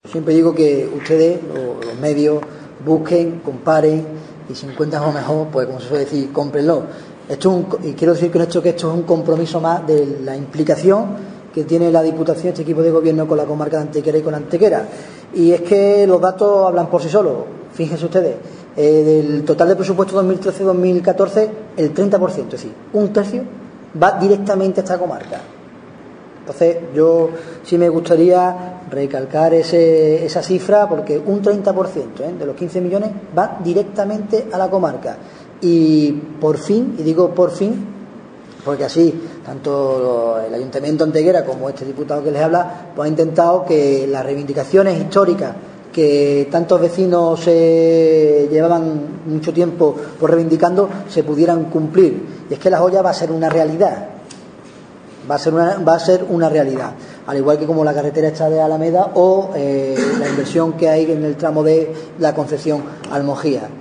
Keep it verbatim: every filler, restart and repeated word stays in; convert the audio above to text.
siempre digo que ustedes, los, los medios, busquen, comparen y si encuentran algo mejor, pues como se suele decir, cómprenlo. Esto es un, y quiero decir con esto que esto es un compromiso más de la implicación que tiene la Diputación, este equipo de gobierno con la comarca de Antequera y con Antequera. Y es que los datos hablan por sí solos. Fíjense ustedes, eh, del total de presupuesto dos mil trece dos mil catorce, el treinta por ciento, es decir, un tercio, va directamente a esta comarca. Entonces, yo sí me gustaría recalcar ese, esa cifra, porque un treinta por ciento ¿eh? de los quince millones va directamente a la comarca. Y por fin, y digo por fin, porque así tanto el Ayuntamiento de Antequera como este diputado que les habla, pues ha intentado que las reivindicaciones históricas que tantos vecinos se llevaban mucho tiempo por reivindicando se pudieran cumplir. Y es que La Hoya va a ser una realidad. Va a ser una, va a ser una realidad, al igual que como la carretera esta de Alameda o eh, la inversión que hay en el tramo de la Concepción Almojía.